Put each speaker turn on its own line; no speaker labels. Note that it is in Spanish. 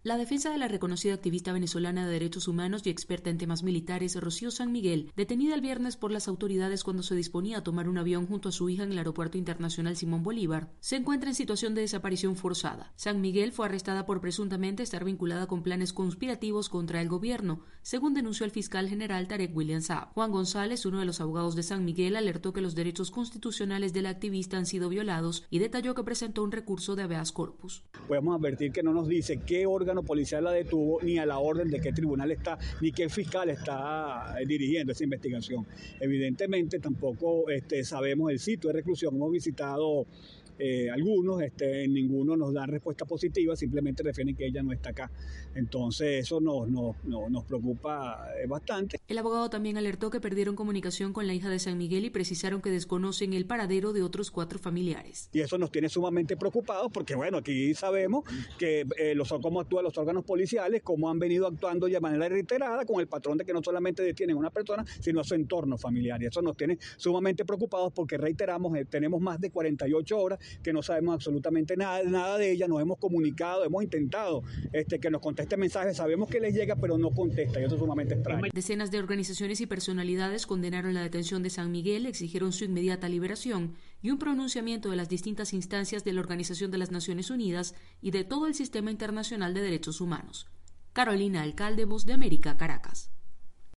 La defensa de la reconocida activista venezolana de derechos humanos y experta en temas militares, Rocío San Miguel, detenida el viernes por las autoridades cuando se disponía a tomar un avión junto a su hija en el Aeropuerto Internacional Simón Bolívar, se encuentra en situación de desaparición forzada. San Miguel fue arrestada por presuntamente estar vinculada con planes conspirativos contra el gobierno, según denunció el fiscal general Tarek William Saab. Juan González, uno de los abogados de San Miguel, alertó que los derechos constitucionales de la activista han sido violados y detalló que presentó un recurso de habeas corpus.
Podemos advertir que no nos dice qué órgano policial la detuvo, ni a la orden de qué tribunal está, ni qué fiscal está dirigiendo esa investigación. Evidentemente tampoco sabemos el sitio de reclusión. Hemos visitado algunos, ninguno nos da respuesta positiva, simplemente refieren que ella no está acá. Entonces eso nos preocupa bastante.
El abogado también alertó que perdieron comunicación con la hija de San Miguel y precisaron que desconocen el paradero de otros 4 familiares.
Y eso nos tiene sumamente preocupados porque, bueno, aquí sabemos que cómo actúan los órganos policiales, cómo han venido actuando de manera reiterada con el patrón de que no solamente detienen a una persona, sino a su entorno familiar. Y eso nos tiene sumamente preocupados porque, reiteramos, tenemos más de 48 horas que no sabemos absolutamente nada de ella. Nos hemos comunicado, hemos intentado que nos conteste mensajes, sabemos que les llega, pero no contesta, y eso es sumamente extraño.
Decenas de organizaciones y personalidades condenaron la detención de San Miguel, exigieron su inmediata liberación y un pronunciamiento de las distintas instancias de la Organización de las Naciones Unidas y de todo el sistema internacional de derechos humanos. Carolina Alcalde, Voz de América, Caracas.